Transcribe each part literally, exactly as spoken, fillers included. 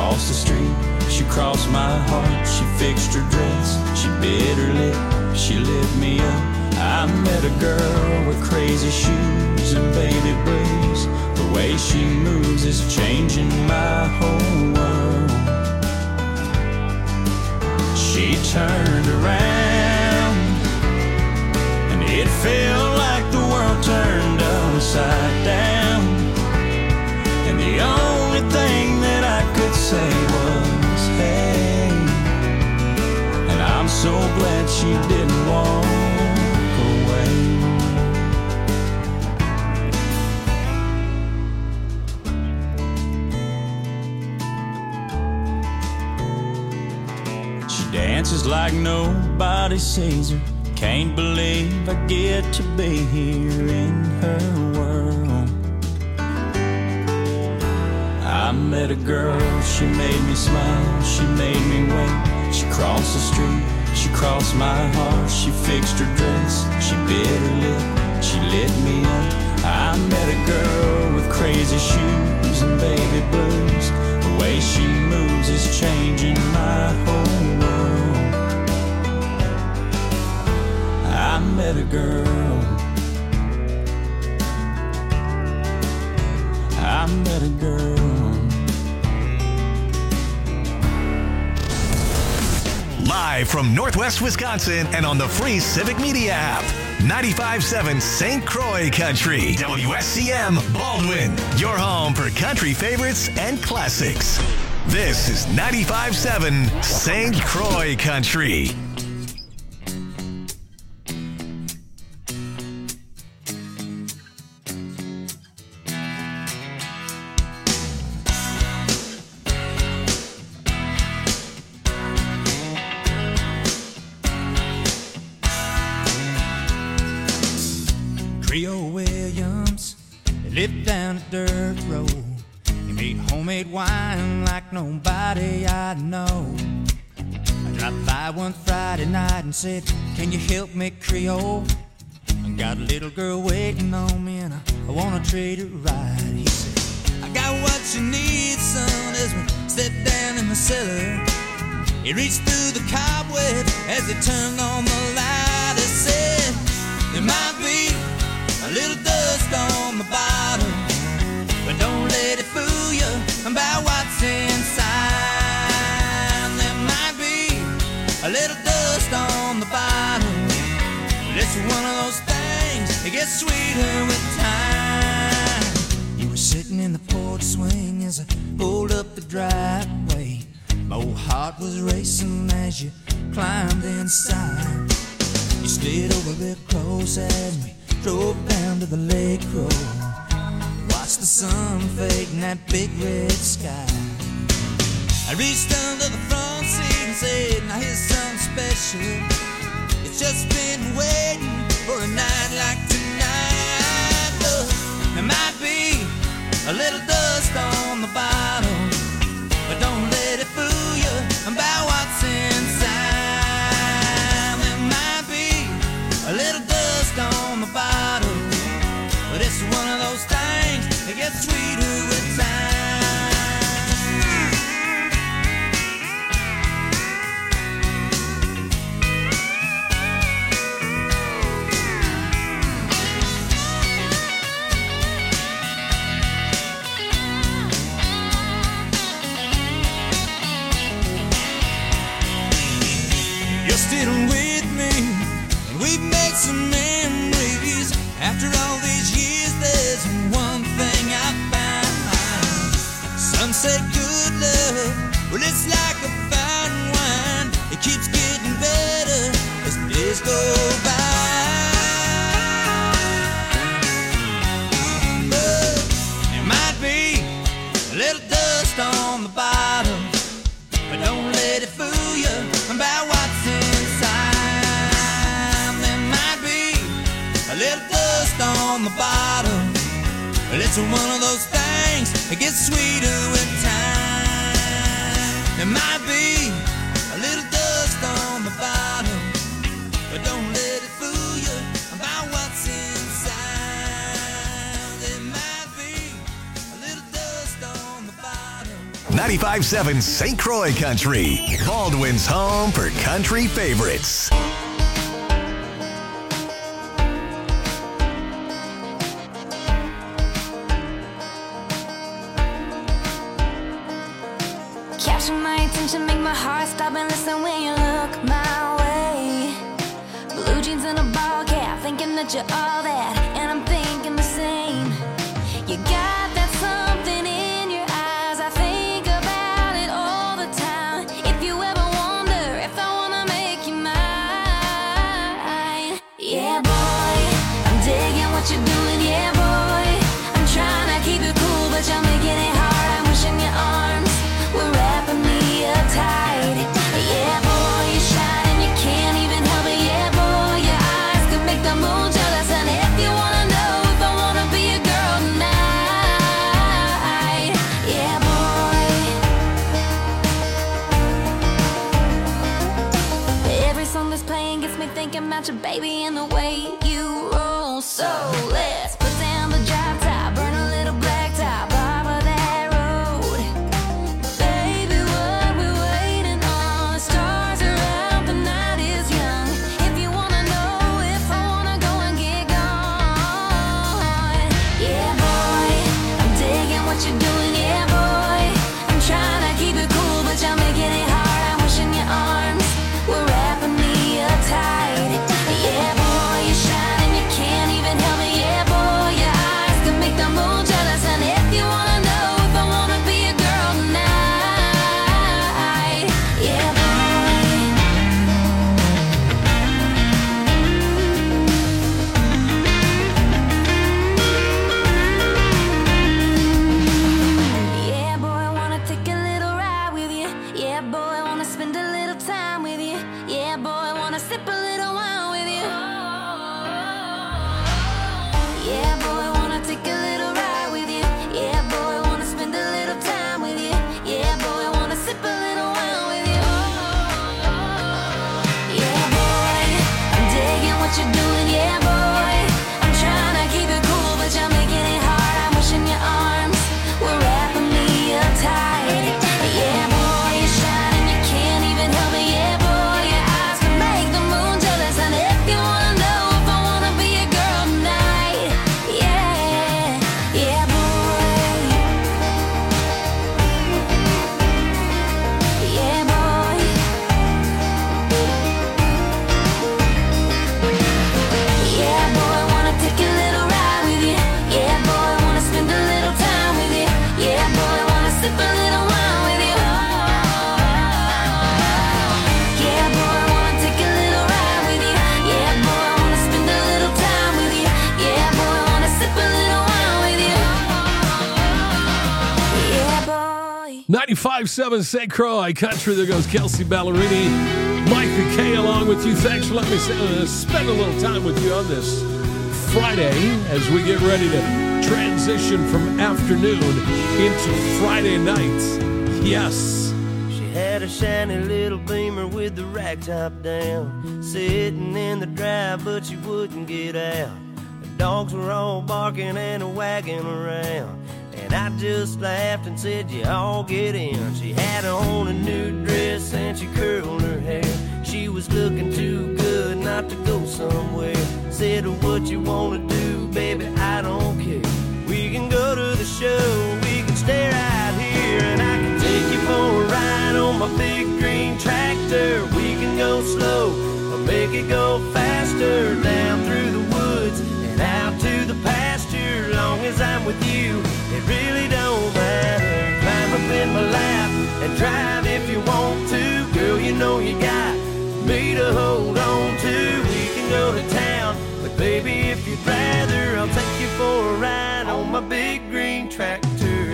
crossed the street, she crossed my heart. She fixed her dress, she bit her lip, she lit me up. I met a girl with crazy shoes and baby blues. The way she moves is changing my whole world. She turned around and it felt like the world turned upside down. And the only thing that I could say was, hey. And I'm so glad she didn't walk away. She dances like nobody sees her. Can't believe I get to be here in her world. I met a girl, she made me smile, she made me wait. She crossed the street, she crossed my heart. She fixed her dress, she bit her lip, she lit me up. I met a girl with crazy shoes and baby blues. The way she moves is changing my whole world. I met a girl, I met a girl. Live from Northwest Wisconsin and on the free Civic Media app. ninety-five point seven Saint Croix Country. W S C M Baldwin. Your home for country favorites and classics. This is ninety-five point seven Saint Croix Country. Creole Williams, they lived down a dirt road. He made homemade wine like nobody I know. I dropped by one Friday night and said, can you help me, Creole? I got a little girl waiting on me and I, I wanna treat her right. He said, I got what you need, son, as we stepped down in the cellar. He reached through the cobweb as he turned on the light. He said, there might be a little dust on the bottom, but don't let it fool you about what's inside. There might be a little dust on the bottom, but it's one of those things that gets sweeter with time. You were sitting in the porch swing as I pulled up the driveway. My old heart was racing as you climbed inside. You slid over real close as we drove down to the lake road. Watched the sun fade in that big red sky. I reached under the front seat and said, now here's something special. It's just been waiting for a night like tonight. Look, there might be a little dust on the bottom, but don't let it fool you about what's inside. There might be a little dust on the bottom, but it's one of those things that gets sweeter with time. You're still with me, and we've made some memories. After all these years, there's one thing I found. Some say good love, well, it's like a fine wine. It keeps getting better as the days go by. But there might be a little dust on the bottom, but don't let it fool you about what's inside. There might be a little dust on the bottom, but it's one of those things that gets sweeter with time. There might be a little dust on the bottom, but don't let it fool you about what's inside. There might be a little dust on the bottom. ninety-five seven Saint Croix Country, Baldwin's home for country favorites. Capture my attention, make my heart stop and listen when you look my way. Blue jeans and a ball cap, thinking that you're all that, and I'm thinking the same. You got that something in your eyes, I think about it all the time. If you ever wonder if I wanna make you mine, yeah boy, I'm digging what you're doing, yeah boy. I'm trying to keep it cool, but you're making it hard. I'm wishing your arms were wrapping me up tight. Yeah boy, you shine and you can't even help it. Yeah boy, your eyes could make the moon jealous. And if you wanna know if I wanna be a girl tonight, yeah boy. Every song that's playing gets me thinking about your baby and the way you roll. So let's put down the drop top, burn a little black top off of that road. Baby, what we waiting on? The stars are out, the night is young. If you wanna know if I wanna go and get gone, yeah boy, I'm digging what you're doing, yeah boy. I'm trying to keep it cool, but you're making it hard. I'm wishing your arms were wrapping me up tight. Yeah boy, you shine and you can't even help it. Yeah boy, your eyes can make the moon jealous. And if you wanna know if I wanna be a girl tonight, yeah boy. Yeah boy, wanna take a little ride with you. Yeah boy, wanna spend a little time with you. Yeah boy, wanna sip a little wine with you. Yeah boy, wanna take a little ride with you. Yeah boy, wanna spend a little time with you. Yeah boy, wanna sip a little wine with you. Yeah boy, I'm digging what you're doing. Yeah boy, I'm trying to keep it cool, but you're making it hard. I'm wishing your arms were wrapping me up tight. Yeah boy, you shine and you can't even help it. Yeah boy, your eyes can make the moon jealous. And if you wanna know if I wanna be a girl tonight, yeah, yeah boy, yeah boy. Yeah boy, wanna take a little ride with you. Yeah boy, wanna spend a little time with you. Yeah boy, wanna sip a little wine with you. Yeah boy, wanna take a little ride with you. Yeah boy, wanna spend a little time with you. Yeah boy, wanna sip a little wine with you. Yeah boy. ninety-five seven Saint Croix Country. There goes Kelsey Ballerini. Mike McKay along with you. Thanks for letting me uh, spend a little time with you on this Friday as we get ready to transition from afternoon into Friday night. Yes. She had a shiny little Beamer with the rack top down, sitting in the drive, but she wouldn't get out. The dogs were all barking and wagging around, and I just laughed and said, you all get in. She had on a new dress and she curled her hair. She was looking too good not to go somewhere. Said, what you wanna do, baby, I don't care. We can go to the show, we can stay right here, and I can take you for a ride on my big green tractor. We can go slow or make it go faster, down through the woods and out to the pasture. Long as I'm with you, it really don't matter. Climb up in my lap and drive if you want to. Girl, you know you got me to hold on to. We can go to town, but baby, if you'd rather, I'll take you for a ride on my big green tractor.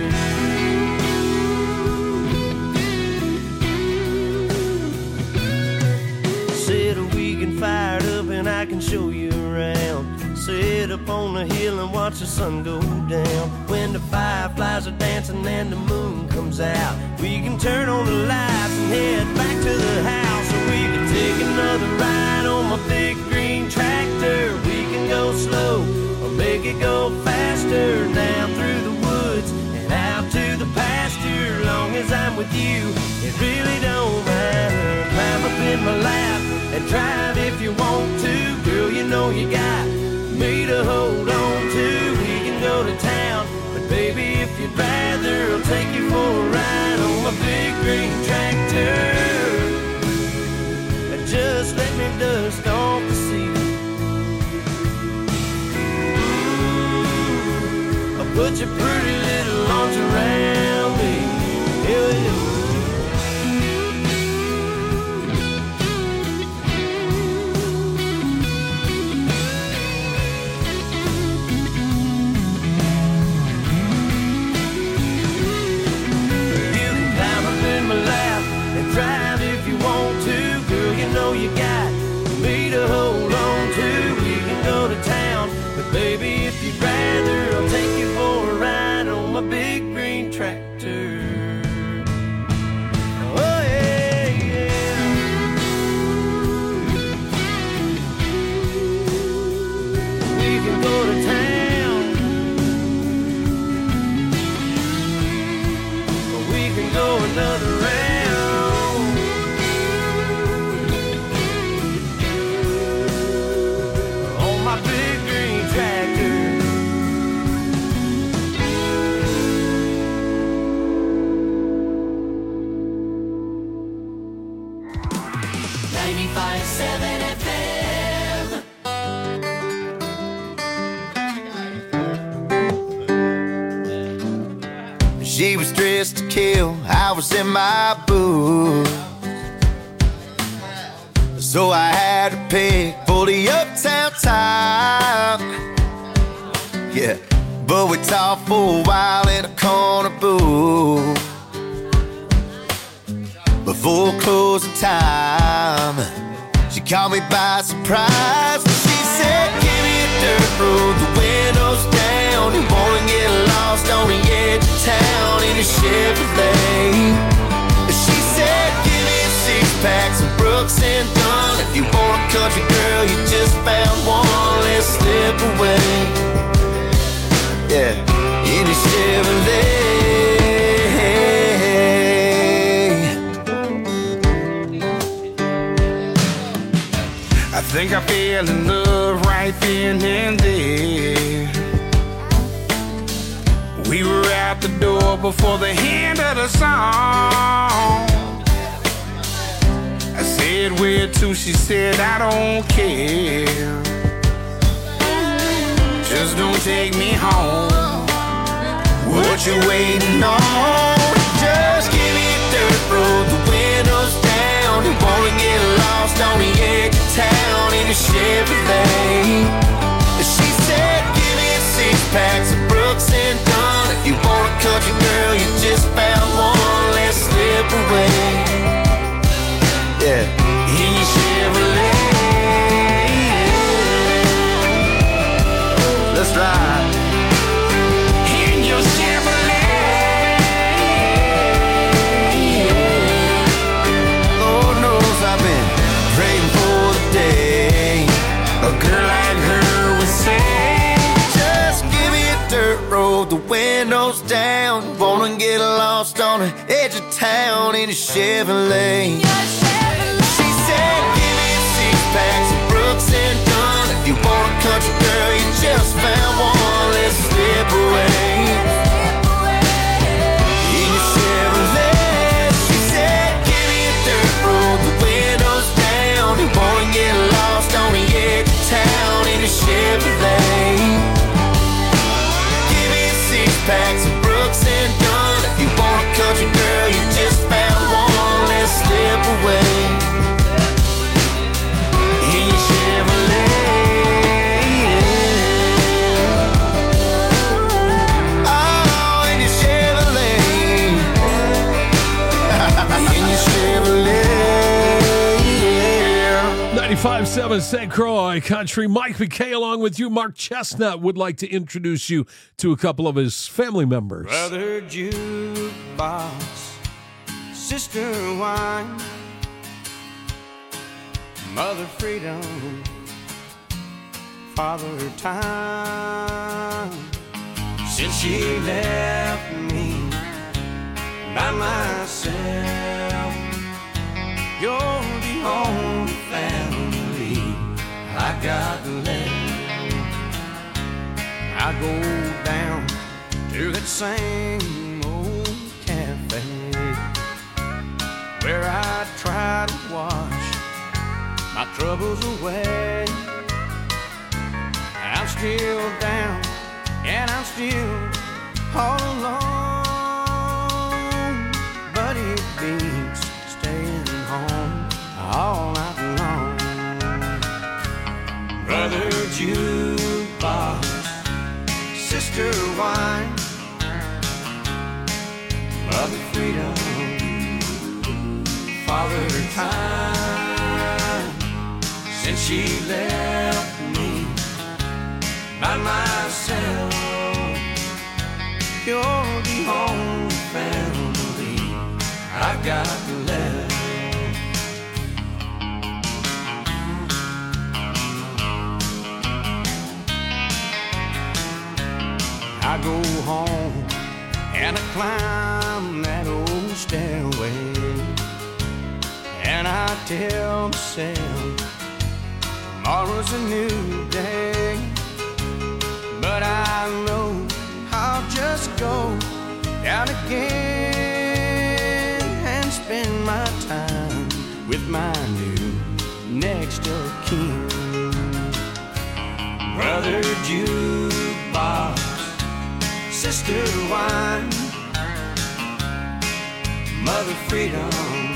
Said we can fire it up and I can show you around. Sit up on the hill and watch the sun go down. When the fireflies are dancing and the moon comes out, we can turn on the lights and head back to the house. Or we can take another ride on my big green tractor. We can go slow or make it go faster, down through the woods and out to the pasture. Long as with you, it really don't matter. Climb up in my lap and drive if you want to. Girl, you know you got me to hold on to. We can go to town, but baby, if you'd rather, I'll take you for a ride on my big green tractor. Just let me dust off the seat. Ooh, I'll put your pretty little arms around me. Yeah, yeah. You got me to hold on to. We can go to town, but baby, if you'd rather, I'll take you for a ride on my big green tractor. Oh yeah, yeah. We can go to town, or we can go another round. ninety-five seven F M. She was dressed to kill, I was in my boots, so I had to pick for the uptown top. Yeah, but we talked for a while in a corner booth before closing time. She caught me by surprise. She said, give me a dirt road, the windows down. You wanna get lost on the edge of town in a Chevrolet. She said, give me a six-pack, some Brooks and Dunn. If you want a country girl, you just found one, let's slip away. Yeah, in a Chevrolet. I think I fell in love right then and there. We were out the door before the end of the song. I said, where to? She said, I don't care. Just don't take me home. What you waiting on? Just give me a dirt road, the windows down. You wanna get lost on the edge of town in a Chevrolet. She said, give me a six-pack, some Brooks and Dunn. If you want a country girl, you just found one, let's slip away. Yeah, in your Chevrolet. Let's ride. In your Chevrolet. Lord knows I've been praying for the day a girl like her would say, just give me a dirt road, the windows down. Wanna get lost on the edge of town in a Chevrolet. She said, give me a six-pack, some Brooks and Dunn. If you want a country girl, you just found one, let's slip away. In your Chevrolet. She said, give me a dirt road, the windows down. You wanna get lost on the edge of town in a Chevrolet. Give me a six-pack, some Brooks and Dunn. If you want a country girl, you just found one, let's slip away. In your Chevrolet. Oh, in your Chevrolet. In your Chevrolet. ninety-five seven Saint Croix Country. Mike McKay along with you. Mark Chestnut would like to introduce you to a couple of his family members. Brother jukebox, sister wine, mother freedom, father time. Since she left me by myself, I go down to that same old cafe where I try to wash my troubles away. I'm still down and I'm still all alone, but it beats staying home all night long. Brother jukebox, sister wine, mother freedom, father time. Since she left me by myself, you're the only family I've got left. I go home and I climb that old stairway, and I tell myself tomorrow's a new day. But I know I'll just go down again and spend my time with my new next of kin. Brother jukebox, sister wine, mother freedom,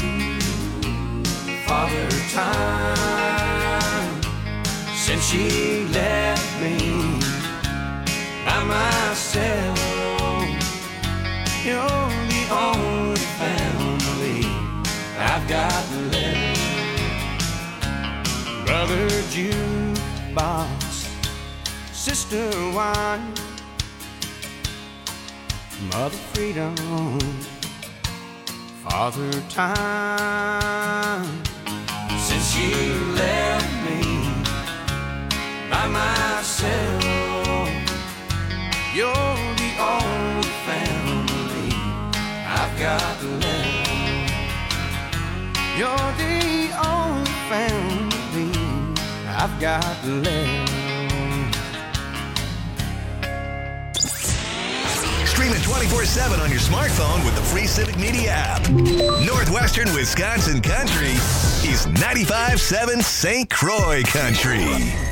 father time. Since she left me by myself, you're the only family I've got left. Brother jukebox, sister wine, mother freedom, father time. Since she left me by myself, you're the only family I've got left. You're the only family I've got left. Stream it twenty-four seven on your smartphone with the free Civic Media app. Northwestern Wisconsin Country is ninety-five point seven Saint Croix Country.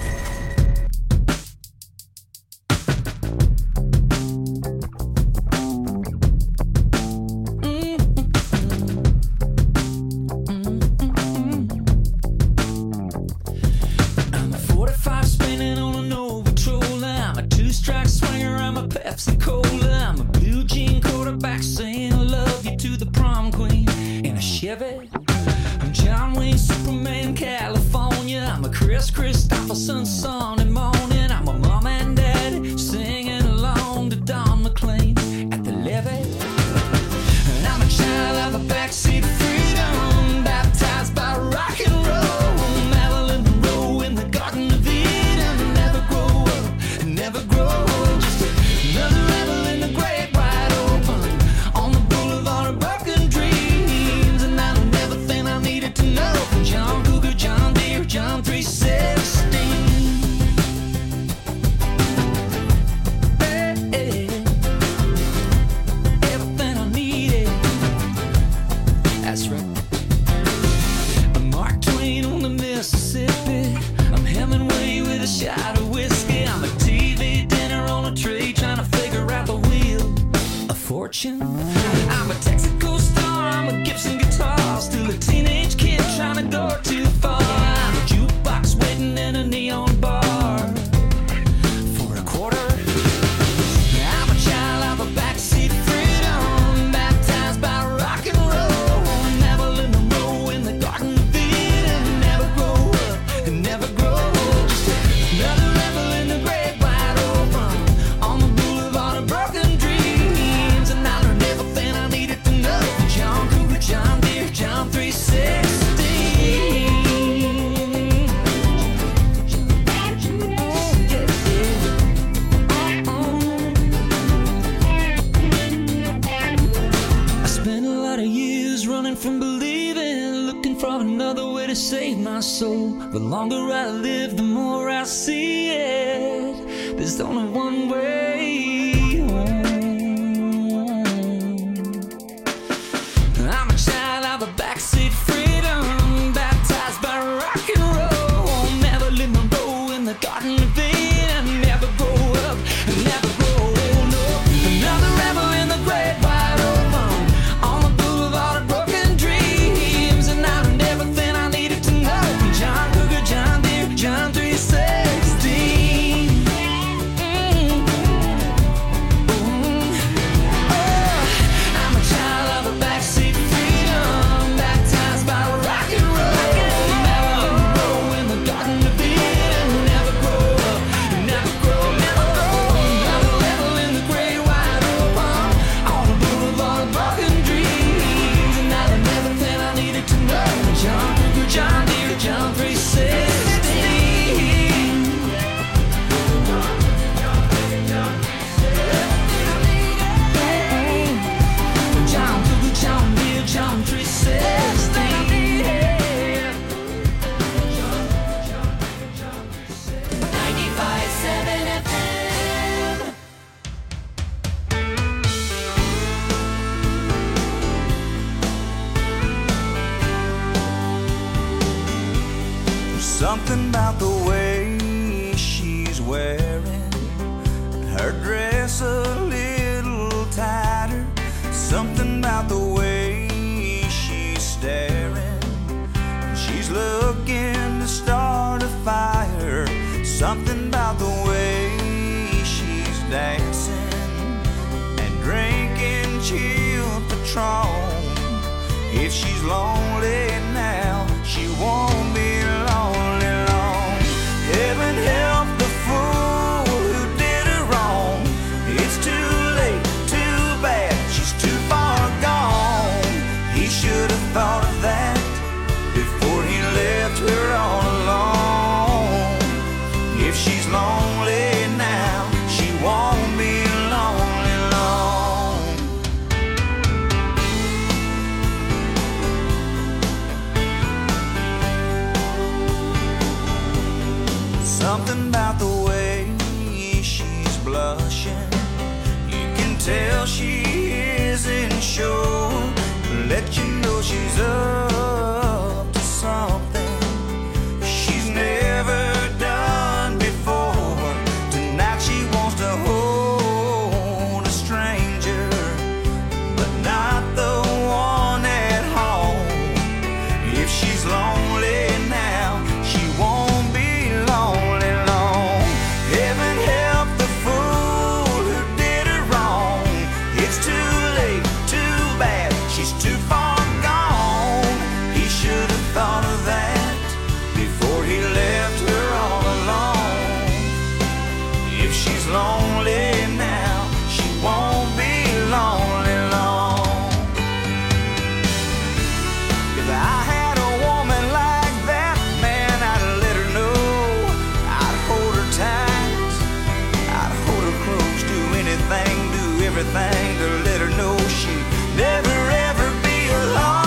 I'm John Wayne, Superman, California. I'm a Chris Christopherson, Sunday morning. I'm a mom and dad singing along to Don McLean at the levee. And I'm a child of a backseat freedom, baptized by rock and roll. Marilyn Monroe in the Garden of Eden. Never grow up, never grow old. Just another rebel in the great wide open on the boulevard of broken dreams. And I don't ever think I needed to know from John Cougar, John Deere, John three sixteen. Hey, hey, everything I needed. That's right. I'm Mark Twain on the Mississippi. I'm Hemingway with a shot of whiskey. I'm a T V dinner on a tray trying to figure out the wheel of fortune. I'm a Texaco star, I'm a Gibson guitar, still a teenage kid trying to go too far. I'm a jukebox waiting in a neon bar for a quarter. I'm a child of a backseat freedom, baptized by rock and roll. Marilyn Monroe in the Garden of Eden. Never grow up and never grow old. Just another rebel in the great wide open on the boulevard of broken dreams. And I learned everything I needed to know from John Cougar, John Deere, John three sixteen. I spent a lot of years running from believing, looking for another way to save my soul. The longer I live, the more I see it. There's only one way home. I'm a child of a backseat freedom, baptized by rock and roll. Marilyn Monroe in the Garden of Eden. Never grow up, never grow old. No, another rebel in the great wide open, on the boulevard of broken dreams. And I learned everything I needed to know from John Cougar, John Deere, John three sixteen. Mm. Mm. Oh, I'm a child of a backseat freedom, baptized by rock and roll. Marilyn Monroe in the Garden of Eden. Never grow up, never grow, never grow. Another rebel in the great wide open, on the boulevard of broken dreams. And I learned everything I needed to know from John Cougar, John Deere, John three sixteen. John Cougar, John Deere, John three sixteen. ninety-five seven F M. There's something about the way she's wearing her dress a little tighter. Something about the way she's staring. She's looking to start a fire. Something about the way she's dancing and drinking chilled Patron. If she's lonely now, she won't be lonely long. Heaven help the fool who did her wrong. It's too late, too bad, she's too far gone. He should have thought of that before he left her all alone. If she's lonely now, she won't be lonely long. Something about the way she's blushing, you can tell she isn't sure. Let you know she's up to something she's never done before. Tonight she wants to hold a stranger, but not the one at home. If she's lonely now, she won't be lonely long. Heaven help the fool who did her wrong. It's too late, too bad, she's too far gone. He should have thought of that before he left her all alone. If she's lonely now, she won't be lonely long. If I had a woman like that, man, I'd let her know. I'd hold her tight, I'd hold her close, do anything, do everything to let her know she'd never ever be alone.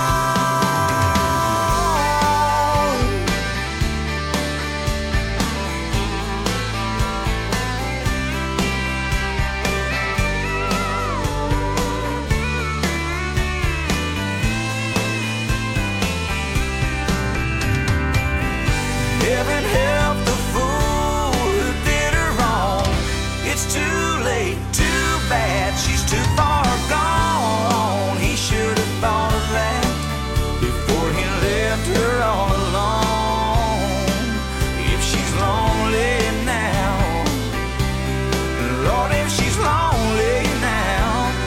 Heaven help the fool who did her wrong. It's too late, too bad, she's too far gone. He should have thought of that before he left her all alone. If she's lonely now, Lord, if she's lonely now,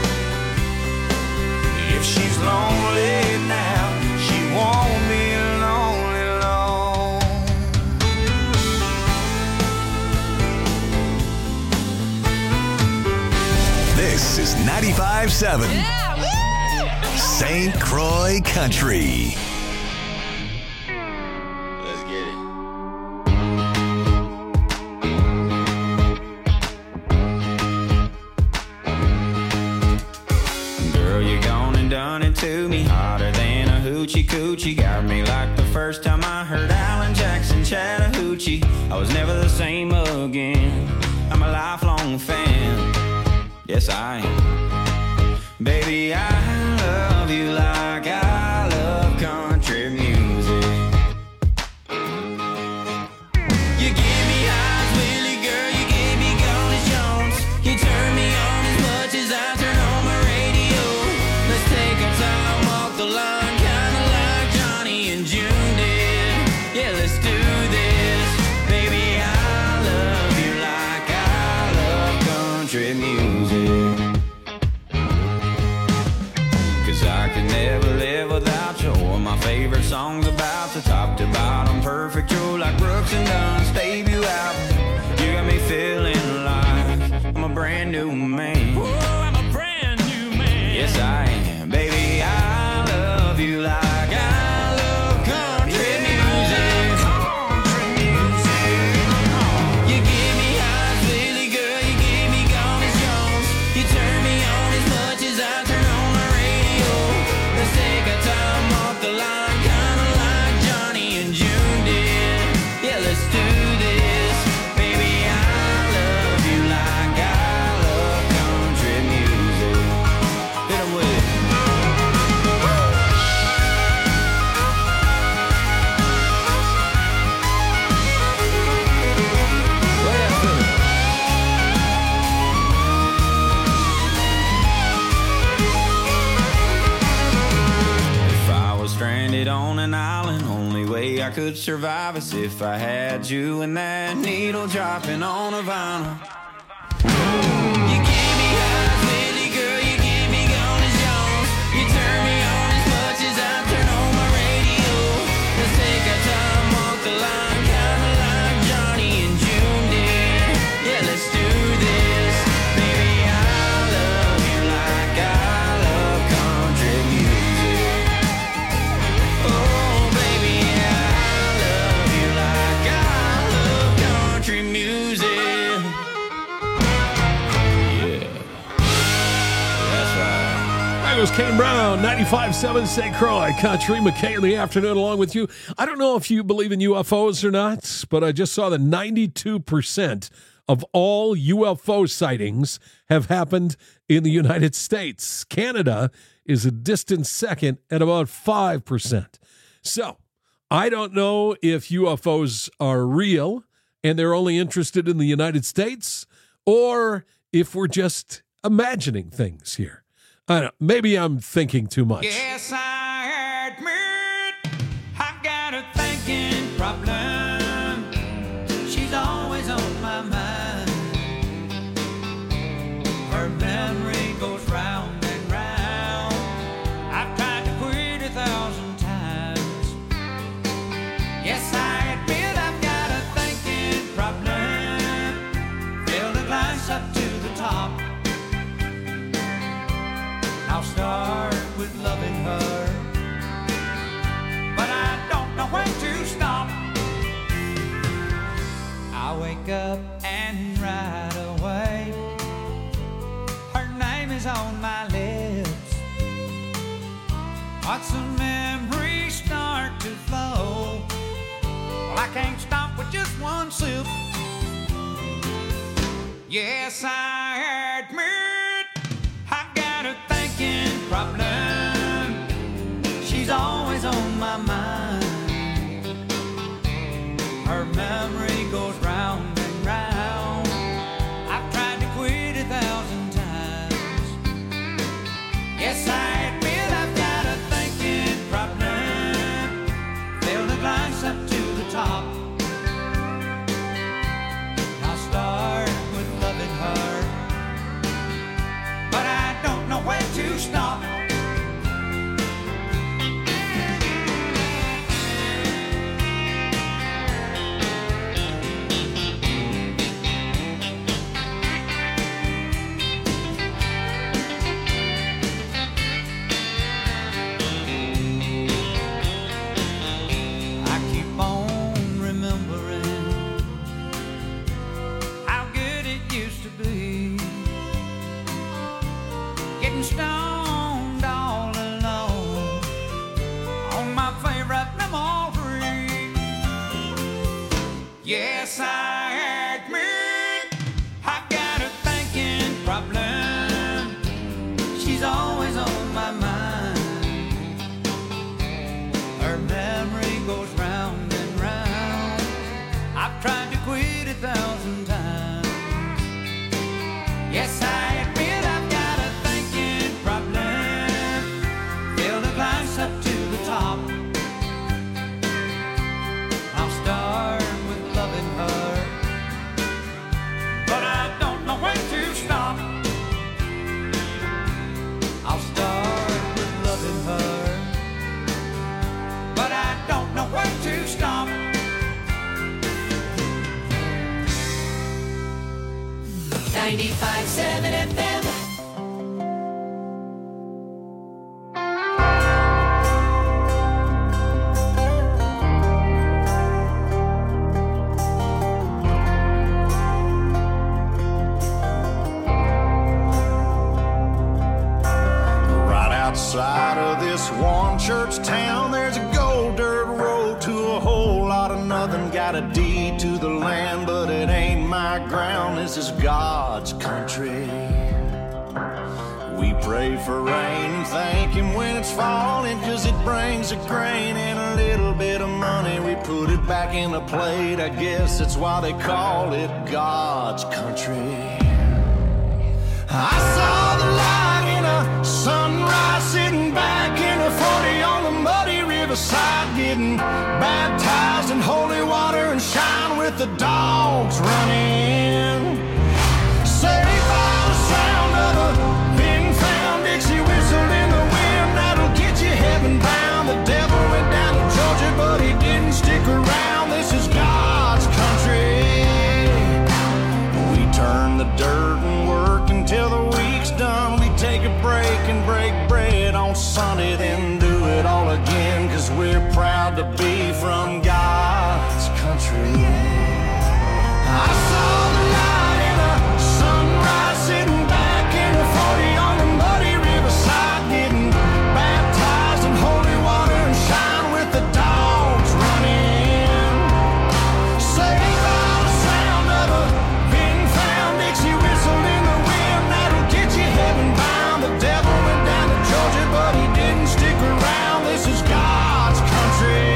if she's lonely now, she won't be lonely long. This is ninety-five seven Saint Croix Country. Let's get it. Girl, you gone and done it to me, hotter than a hoochie coochie. Got me like the first time I heard Alan Jackson Chattahoochee. I was never the same again. I'm a lifelong fan. Yes, I am. Baby, I love you like I love country music. You give me eyes, Willie, girl, you gave me Golden Jones. You turn me on as much as I turn on my radio. Let's take our time, walk the line, kinda like Johnny and June did. Yeah, let's do this. Baby, I love you like I love country music. Cause I can never live without you. Or my favorite songs about the top to bottom. Perfect, you're like Brooks and Dunn, babe, you out. You got me feeling like I'm a brand new man. Oh, I'm a brand new man. Yes, I am. Baby, I love you like I love country music. Country music. You give me eyes, Willie, girl, you give me Golden Jones. You turn me on as much as I turn on my radio. Let's take our time off the line, kinda like Johnny and June did. Yeah, let's do this. Baby, I love you like I love country music. Hit 'em with it. Way up to it. If I was stranded on an island, only way I could survive is if I had you and that needle dropping on a vinyl. You gave me eyes, Willie, girl, you gave me Golden Jones. You turn me on as much as I turn on my radio. Let's take our time, walk the line, kinda like Johnny and June did. Yeah, let's do this. Baby, I love you like I love country music. Oh, baby, I love you like I love country music. Yeah, that's right. That was Kane Brown, ninety-five point seven Saint Croix Country. McKay in the afternoon along with you. I don't know if you believe in U F Os or not, but I just saw that ninety-two percent of all U F O sightings have happened in the United States. Canada is a distant second at about five percent. So I don't know if U F Os are real and they're only interested in the United States, or if we're just imagining things here. I don't know. Maybe I'm thinking too much. Yes, I admit I've got a thinking problem. She's always on my mind. Her memory goes round and round. I've tried to quit a thousand times. Yes, I admit I've got a thinking problem. Fill the glass up to the top. I'll start with loving her, but I don't know when to stop. I wake up and right away her name is on my lips. Watch the memories start to flow. Well, I can't stop with just one sip. Yes, I admit I've got a thinking problem. She's always on my mind. Her memory goes round and round. I've tried to quit a thousand times. Yes, I admit I've got a thinking problem. Fill the glass up to the top. I'll start with loving her, but I don't know when to stop. I keep on remembering how good it used to be. Getting stoned all alone on my favorite memory. Yes, I admit thousand times. Yes, I admit I've got a thinking problem. Fill the glass up to the top. I'll start with loving her, but I don't know when to stop. I'll start with loving her, but I don't know when to stop. ninety-five seven F M. Outside of this one church town, there's a gold dirt road to a whole lot of nothing. Got a deed to the land, but it ain't my ground. This is God's country. We pray for rain and thank Him when it's falling, 'cause it brings a grain and a little bit of money. We put it back in a plate, I guess that's why they call it God's country. I saw the light in a sunrise, sitting back in a forty on the muddy riverside, getting baptized in holy water and shine with the dogs running. Saved by the sound of a big found Dixie whistle in the wind, that'll get you heaven bound. The devil went down to Georgia, but he didn't stick around. This is God's country. We turn the dirt and work until the week's done. We take a break and break bread on Sunday, then do it all again, 'cause we're proud to be from God's country. I saw the light in a sunrise, sitting back in a forty on the muddy riverside, getting baptized in holy water and shine with the dogs running. Saved by the sound of a big found Dixie whistle in the wind, that'll get you heaven bound. The devil went down to Georgia, but he didn't stick around. This is God's country.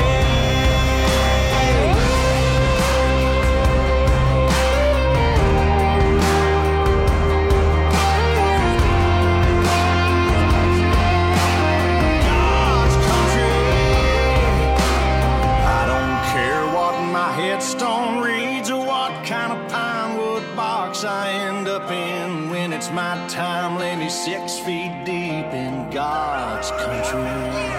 God's country. I don't care what my headstone reads or what kind of pine wood box I end up in. When it's my time, lay me six feet deep in God's country.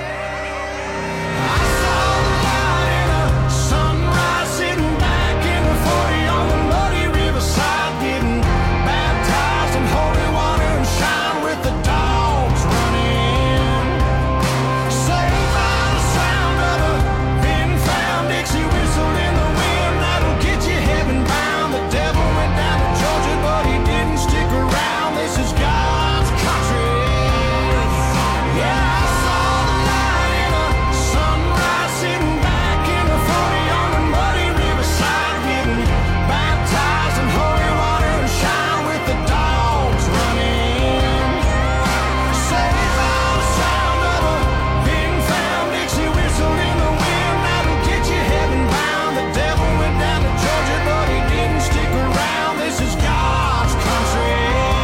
I saw the light in a sunrise, sitting back in a forty on the muddy riverside, getting baptized in holy water and shine with the dogs running. Saved by the sound of a big found Dixie whistle in the wind, that'll get you heaven bound. The devil went down to Georgia, but he didn't stick around. This is God's country. Yeah, I saw the light in a sunrise, sitting back in a forty on the muddy riverside, getting baptized in holy water and shine with the dogs running. Saved by the sound of a big found Dixie whistle in the wind, that'll get you heaven bound. The devil went down to Georgia, but he didn't stick around. This is God's country.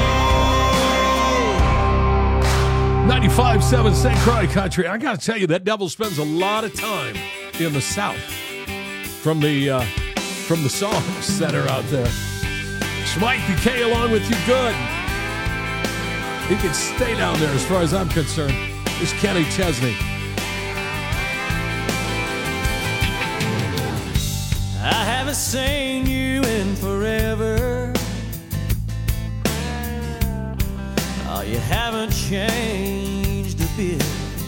ninety-five seven Saint Croix Country. I got to tell you, that devil spends a lot of time in the South from the uh, from the songs that are out there. Mike P K along with you. Good. He can stay down there as far as I'm concerned. It's Kenny Chesney. I haven't seen you in forever. Oh, you haven't changed a bit.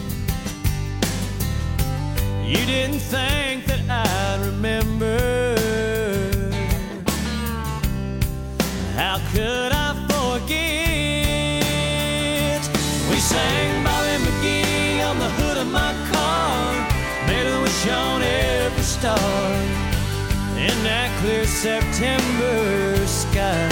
You didn't think that I'd remember. How could I forget? We sang Bobby McGee on the hood of my car, made a wish on every star in that clear September sky.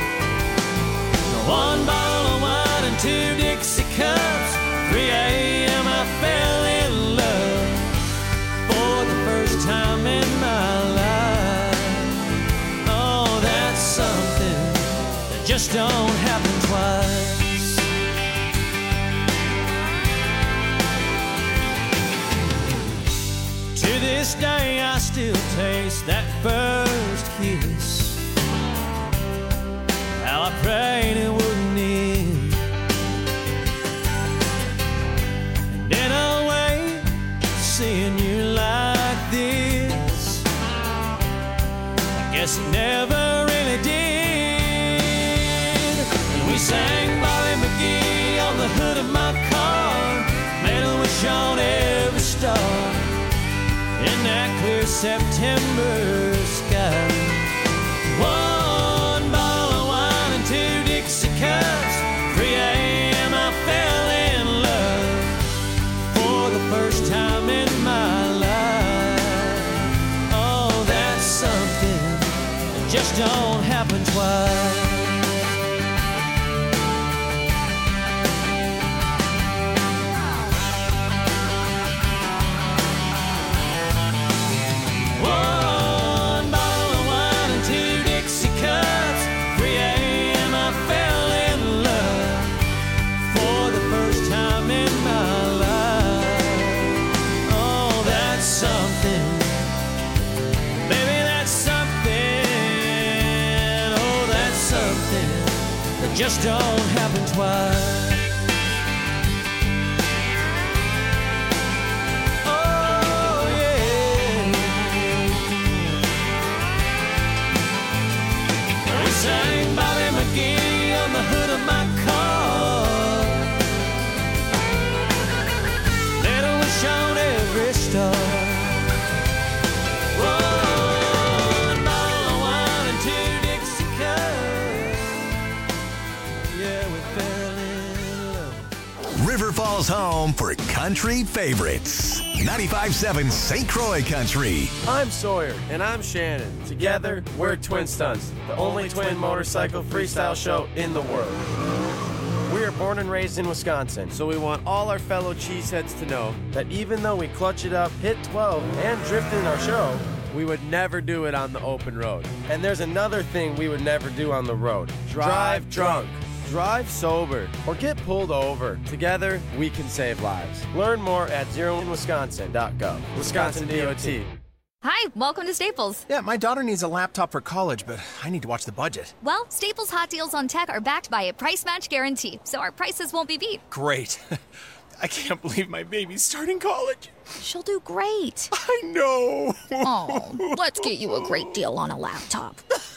One bottle of wine and two Dixie cups, three a.m. I fell in love for the first time in my life. Oh, this day I still taste that first kiss. How I prayed it wouldn't end. And in a way, seeing you like this, I guess it never really did. And we sang Bobby McGee on the hood of my car, made a wish on every star in that clear September sky. One bottle of wine and two Dixie cups, three a.m. I fell in love for the first time in my life. Oh, that's something that just don't happen twice. Just don't happen twice. Oh, yeah. We sang Bobby McGee on the hood of my car, made a wish on every star. River Falls home for country favorites. ninety-five point seven Saint Croix Country. I'm Sawyer. And I'm Shannon. Together, we're Twin Stunts, the only twin motorcycle freestyle show in the world. We are born and raised in Wisconsin, so we want all our fellow cheeseheads to know that even though we clutch it up, hit twelve, and drift in our show, we would never do it on the open road. And there's another thing we would never do on the road. Drive drunk. Drive sober, or get pulled over. Together, we can save lives. Learn more at zero in wisconsin dot gov. Wisconsin D O T. Hi, welcome to Staples. Yeah, my daughter needs a laptop for college, but I need to watch the budget. Well, Staples hot deals on tech are backed by a price match guarantee, so our prices won't be beat. Great. I can't believe my baby's starting college. She'll do great. I know. Oh, let's get you a great deal on a laptop.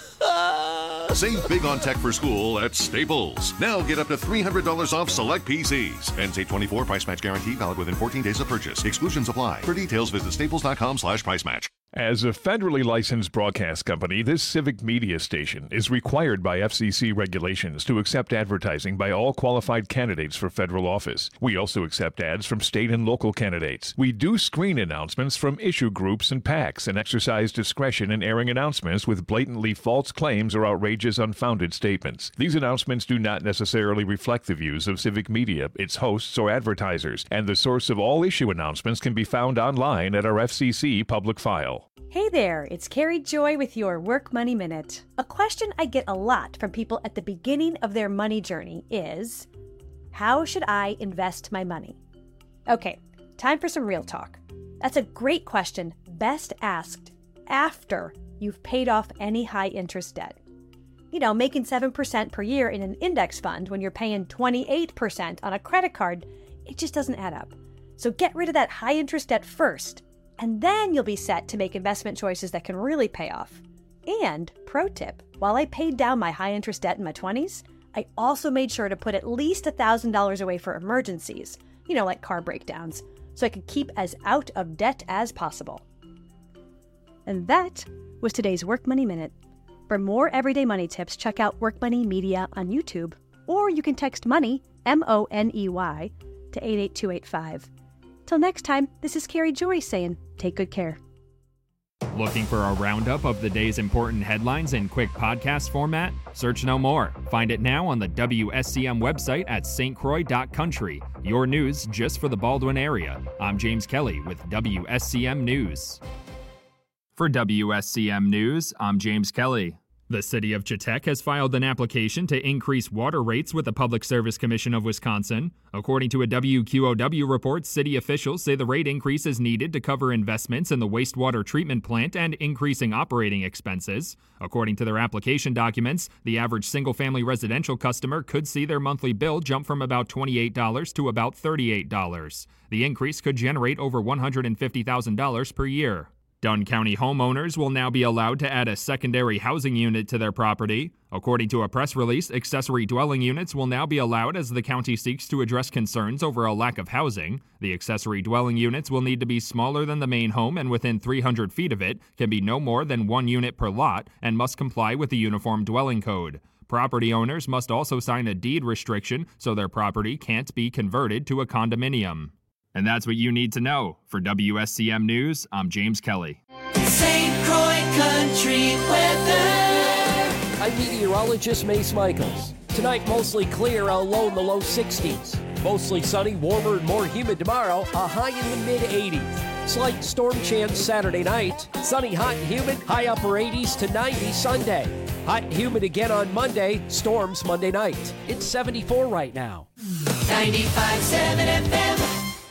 Save big on tech for school at Staples. Now get up to three hundred dollars off select P Cs. N C twenty-four price match guarantee valid within fourteen days of purchase. Exclusions apply. For details, visit staples.com slash price match. As a federally licensed broadcast company, this civic media station is required by F C C regulations to accept advertising by all qualified candidates for federal office. We also accept ads from state and local candidates. We do screen announcements from issue groups and PACs and exercise discretion in airing announcements with blatantly false claims or outrageous unfounded statements. These announcements do not necessarily reflect the views of civic media, its hosts, or advertisers, and the source of all issue announcements can be found online at our F C C public file. Hey there, it's Carrie Joy with your Work Money Minute. A question I get a lot from people at the beginning of their money journey is, how should I invest my money? Okay, time for some real talk. That's a great question, best asked after you've paid off any high-interest debt. You know, making seven percent per year in an index fund when you're paying twenty-eight percent on a credit card, it just doesn't add up. So get rid of that high-interest debt first, and then you'll be set to make investment choices that can really pay off. And, pro tip, while I paid down my high-interest debt in my twenties, I also made sure to put at least one thousand dollars away for emergencies, you know, like car breakdowns, so I could keep as out of debt as possible. And that was today's Work Money Minute. For more everyday money tips, check out Work Money Media on YouTube, or you can text MONEY, M O N E Y, to eight eight two eight five. Till next time, this is Carrie Joy saying, take good care. Looking for a roundup of the day's important headlines in quick podcast format? Search no more. Find it now on the W S C M website at s t croix dot country. Your news just for the Baldwin area. I'm James Kelly with W S C M News. For W S C M News, I'm James Kelly. The city of Chetek has filed an application to increase water rates with the Public Service Commission of Wisconsin. According to a W Q O W report, city officials say the rate increase is needed to cover investments in the wastewater treatment plant and increasing operating expenses. According to their application documents, the average single-family residential customer could see their monthly bill jump from about twenty-eight dollars to about thirty-eight dollars. The increase could generate over one hundred fifty thousand dollars per year. Dunn County homeowners will now be allowed to add a secondary housing unit to their property. According to a press release, accessory dwelling units will now be allowed as the county seeks to address concerns over a lack of housing. The accessory dwelling units will need to be smaller than the main home and within three hundred feet of it, can be no more than one unit per lot, and must comply with the Uniform Dwelling Code. Property owners must also sign a deed restriction so their property can't be converted to a condominium. And that's what you need to know. For W S C M News, I'm James Kelly. Saint Croix Country Weather. I'm meteorologist Mace Michaels. Tonight, mostly clear, a low in the low sixties. Mostly sunny, warmer and more humid tomorrow, a high in the mid eighties. Slight storm chance Saturday night. Sunny, hot and humid, high upper eighties to ninety Sunday. Hot and humid again on Monday, storms Monday night. It's seventy-four right now. ninety-five point seven F M.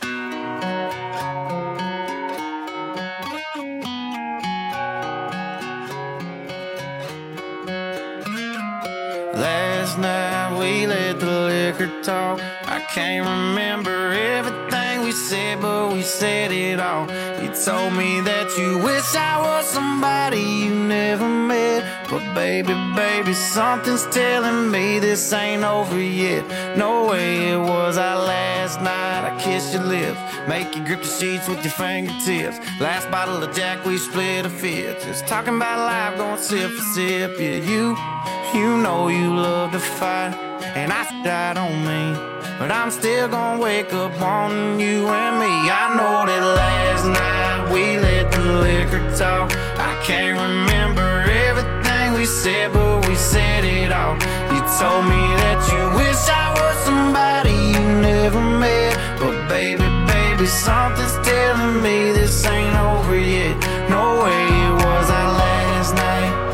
Last night we let the liquor talk. I can't remember everything we said, but we said it all. You told me that you wish I was somebody you never met. But baby, baby, something's telling me this ain't over yet. No way it was our last night. I kissed your lips, make you grip the sheets with your fingertips. Last bottle of Jack, we split a fifth. Just talking about life, going sip for sip. Yeah, you You know you love to fight, and I died on me, but I'm still gonna wake up on you and me. I know that last night we let the liquor talk. I can't remember everything we said, but we said it all. You told me that you wish I was somebody you never met. But baby, baby, something's telling me this ain't over yet. No way it was our last night.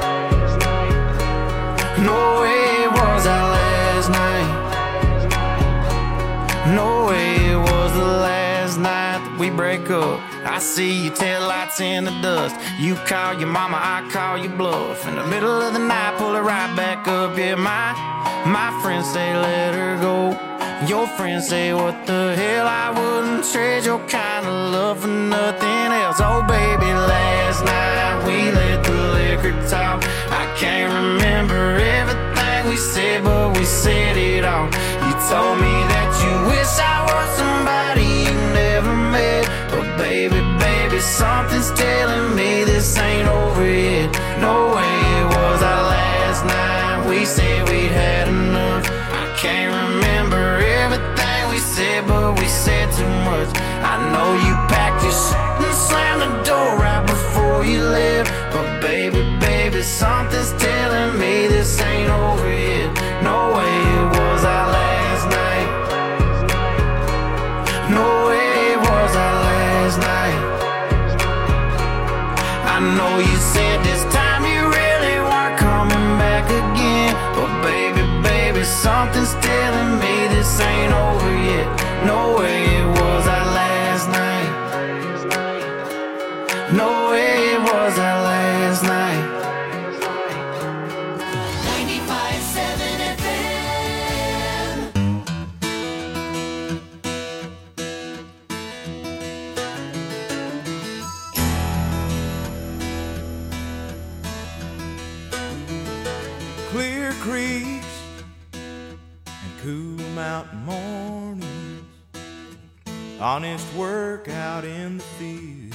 No way it was our last night. No way it was the last night that we break up. I see your taillights in the dust. You call your mama, I call your bluff. In the middle of the night, pull it right back up. Yeah, my, my friends say let her go. Your friends say what the hell, I wouldn't trade your kind of love for nothing else. Oh baby, last night we let the liquor talk. I can't remember everything we said, but we said it all. You told me that you wish I was somebody you never met. But baby, baby, something's telling me this ain't over yet. No way it was our last night. We said we'd had enough. I can't remember everything we said, but we said too much. I know you packed your shit and slammed the door right before you left. But baby, baby, something's telling me this ain't over yet. No way it was our last night. No way it was our last night. I know you said this time you really weren't coming back again. But baby, baby, something's telling me this ain't over yet. No way it was our last night. No way it was our last night. ninety-five point seven F M. Clear creeks and cool mountain mornings, honest work out in the field,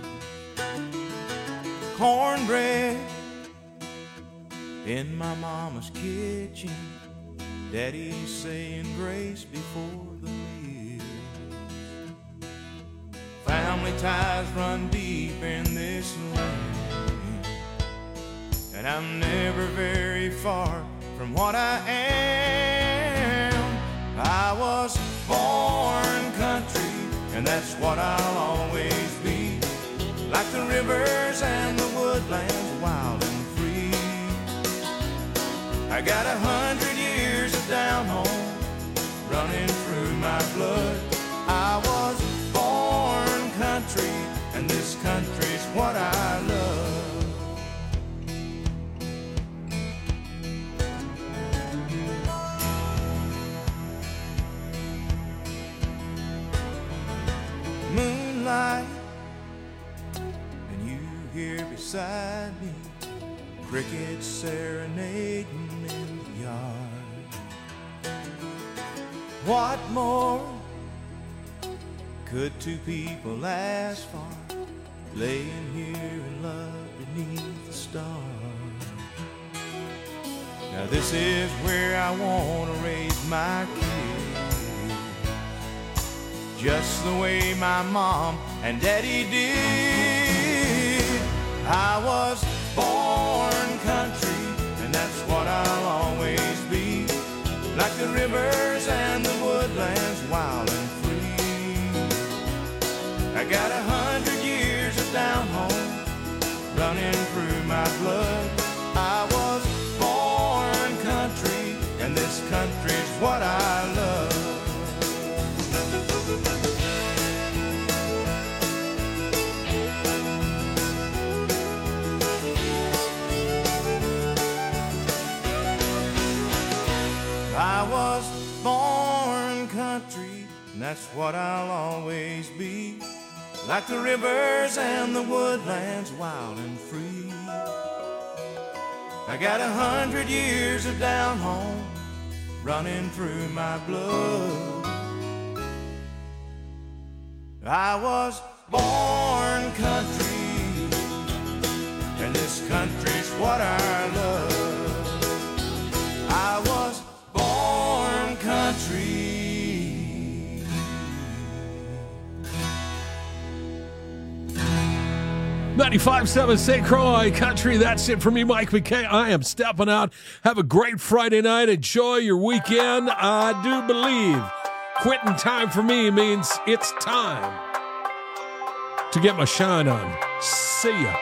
cornbread in my mama's kitchen, daddy saying grace before the meal. Family ties run deep in this land, and I'm never very far from what I am. I was born country, and that's what I'll always be. Like the rivers and the woodlands, wild and free. I got a hundred years of down home running through my blood. I was born country, and this country's what I love. Moonlight, and you here beside me, crickets serenading in the yard. What more could two people ask for, laying here in love beneath the stars? Now this is where I want to raise my kids, just the way my mom and daddy did. I was born country, and that's what I'll always be, like the rivers and the woodlands, wild and free. I got a hundred years of down home running through my blood. I was born country, and this country's what I love. I was born country, and that's what I'll always be, like the rivers and the woodlands, wild and free. I got a hundred years of down home running through my blood. I was born country, and this country's what I love. I was born country. ninety-five point seven Saint Croix Country. That's it for me, Mike McKay. I am stepping out. Have a great Friday night. Enjoy your weekend. I do believe quitting time for me means it's time to get my shine on. See ya.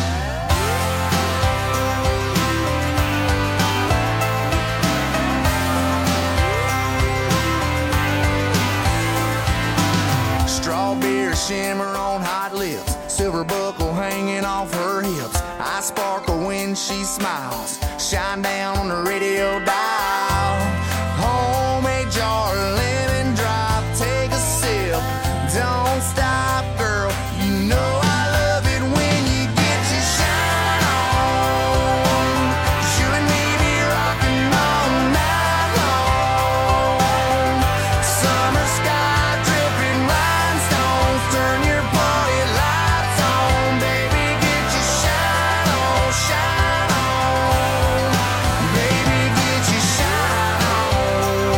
Strawberry shimmer on hot lips, silver buckle hanging off her hips. I sparkle when she smiles, shine down on the radio dial. Homemade jar, lemon drop, take a sip. Don't stop, girl, you know I love it when you get your shine on. You and me be rocking all night long. Summer sky dripping rhinestones, turn your party lights on. Baby, get your shine on, shine on. Baby, get your shine on.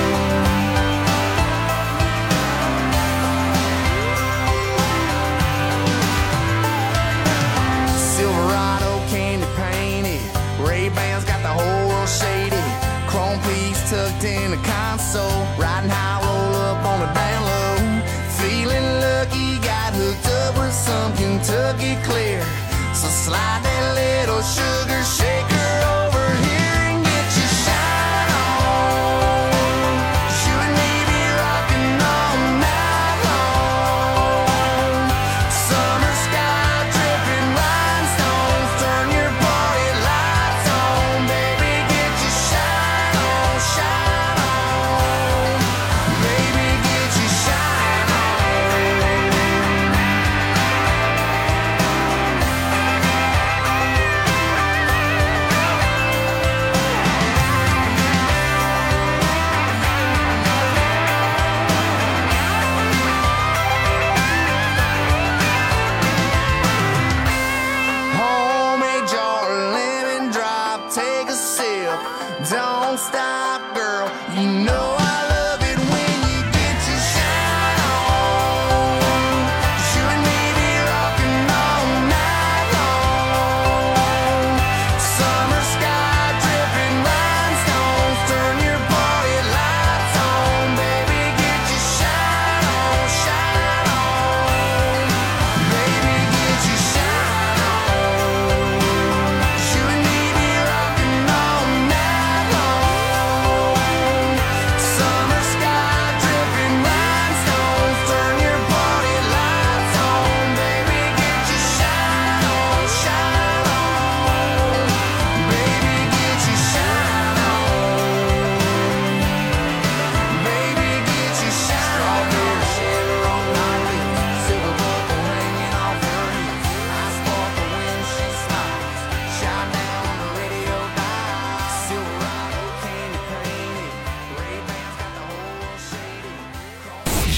Silverado candy painted, Ray-Bans got the whole world shaded. Chrome piece tucked in the console, riding high, roll up on the down low. Feeling lucky, got hooked up with some Kentucky clear. So slide that little sugar shaker over here and get your shine on. You and me be rocking all night long. Summer sky dripping rhinestones, turn your party lights on. Baby, get your shine on, shine on.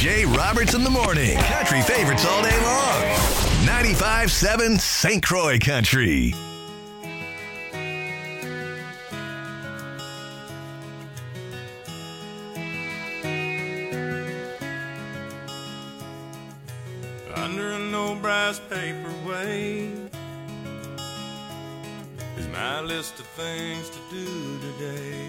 Jay Roberts in the morning. Country favorites all day long. ninety-five seven Saint Croix Country. Under an old brass paperweight is my list of things to do today.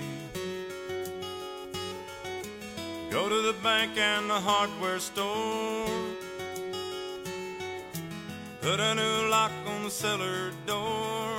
Go to the bank and the hardware store, put a new lock on the cellar door.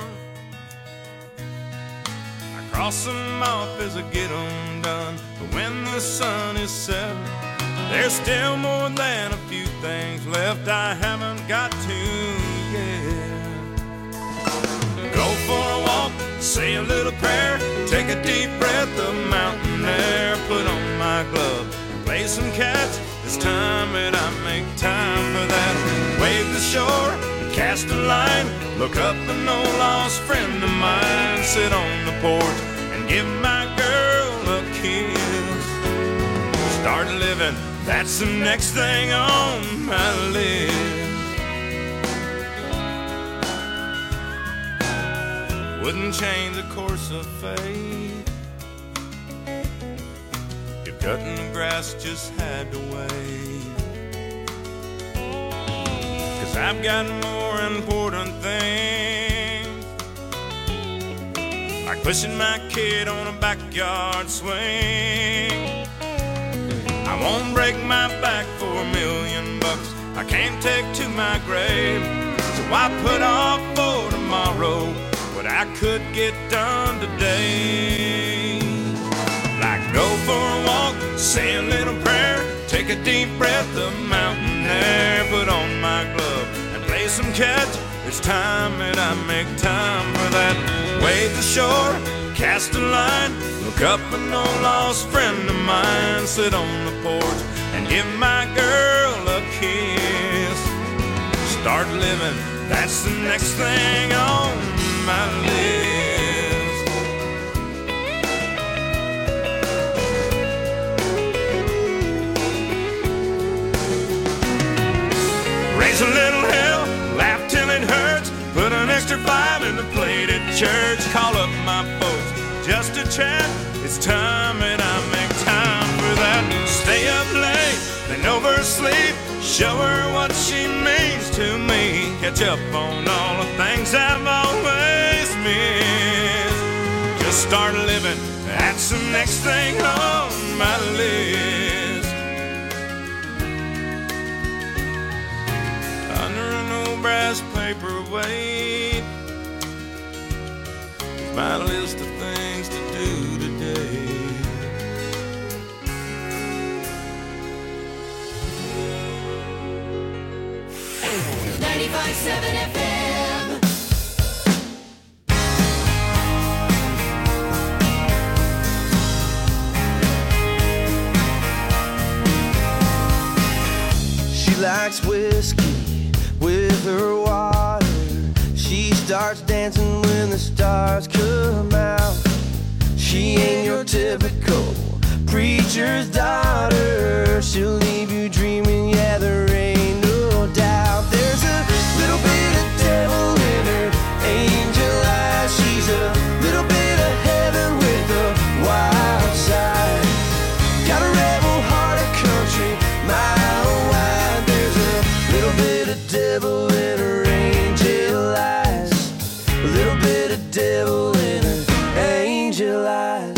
I cross them off as I get them done, but when the sun is set, there's still more than a few things left I haven't got to yet. Go for a walk, say a little prayer, take a deep breath of mountain air, put on my glove, play some catch. It's time that I make time for that. Wave the shore, cast a line, look up an old lost friend of mine, sit on the porch and give my girl a kiss. Start living, that's the next thing on my list. Wouldn't change the course of fate if cutting the grass just had to wait. Cause I've got more important things, like pushing my kid on a backyard swing. I won't break my back for a million bucks, I can't take to my grave. So I put off for tomorrow what I could get done today. Like go for a walk, say a little prayer, take a deep breath of mountain air, put on my glove and play some catch. It's time that I make time for that. Wave the shore, cast a line, look up an old lost friend of mine, sit on the porch and give my girl a kiss. Start living, that's the next thing on my list. Raise a little hell, laugh till it hurts, put an extra five in the plate at church, call up my folks just to chat. It's time that I make time for that. Stay up late, then oversleep, show her what she means to me, catch up on all the things I've always missed. Just start living, that's the next thing on my list. Under an old brass paperweight, my list of things to do today. ninety-five seven F M. She likes whiskey with her water. She starts dancing when the stars come out. She ain't your typical preacher's daughter. She'll leave you dreaming, yeah, there ain't no doubt. There's a little bit of devil in her angel eyes. She's a little bit of heaven with a wild side. Got a rebel heart, a country mile wide. There's a little bit of devil in her angel eyes. A little bit of devil in her angel eyes.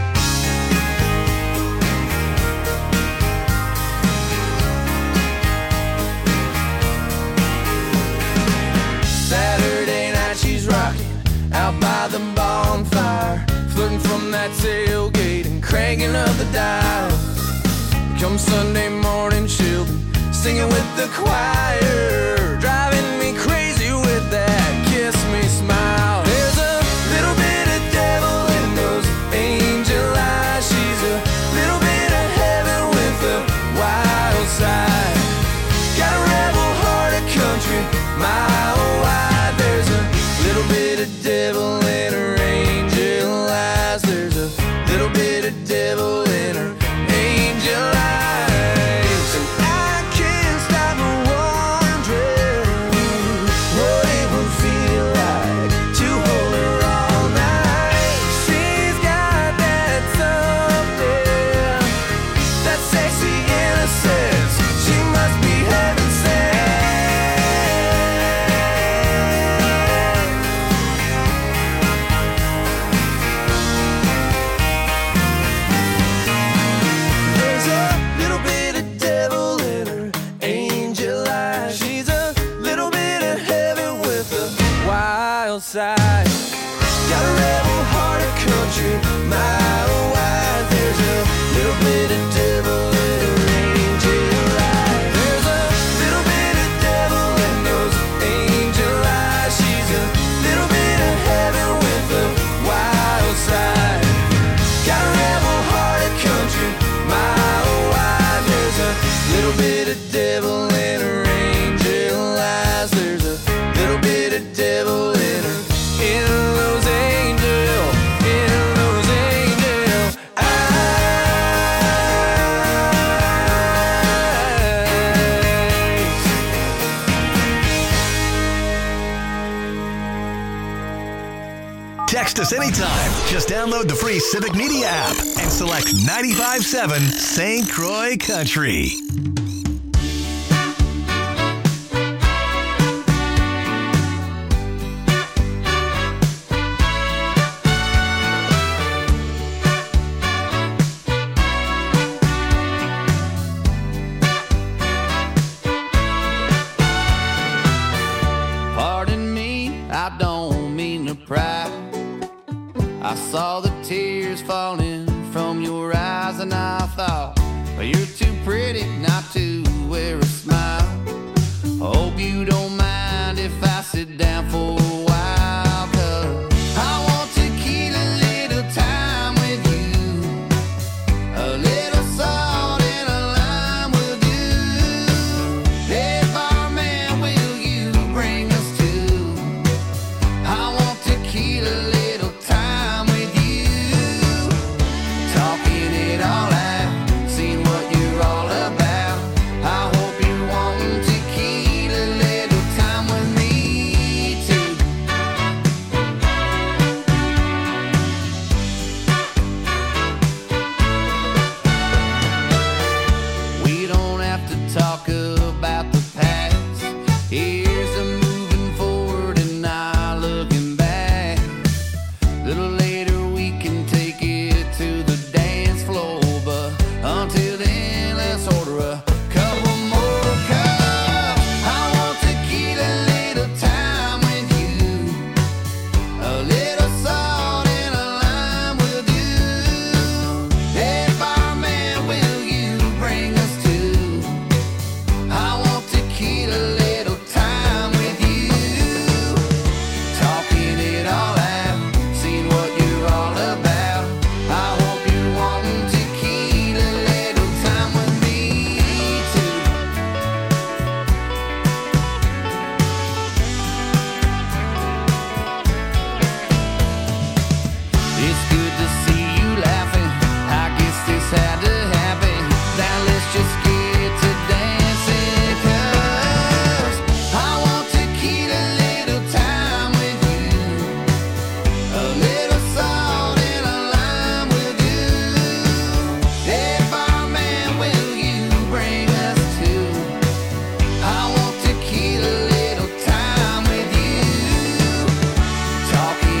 Saturday night she's rocking out by the bonfire, flirting from that tailgate and cranking up the dial. Come Sunday morning she'll be singing with the choir, driving me crazy with that kiss me smile. There's a little bit of devil in those angel eyes. She's a little bit of heaven with a wild side. Got a rebel heart, a country mile wide. There's a little bit of devil in her angel eyes. There's a little bit of devil in her angel eyes. little bit of devil in her angel eyes. There's a little bit of devil in her, in those angel, in those angel eyes. Text us anytime. Just download the free Civic Media app and select ninety-five point seven Saint Croix Country. Pardon me, I don't mean to pry. I saw the tears falling from your eyes and I thought, well, you're too pretty not to wear a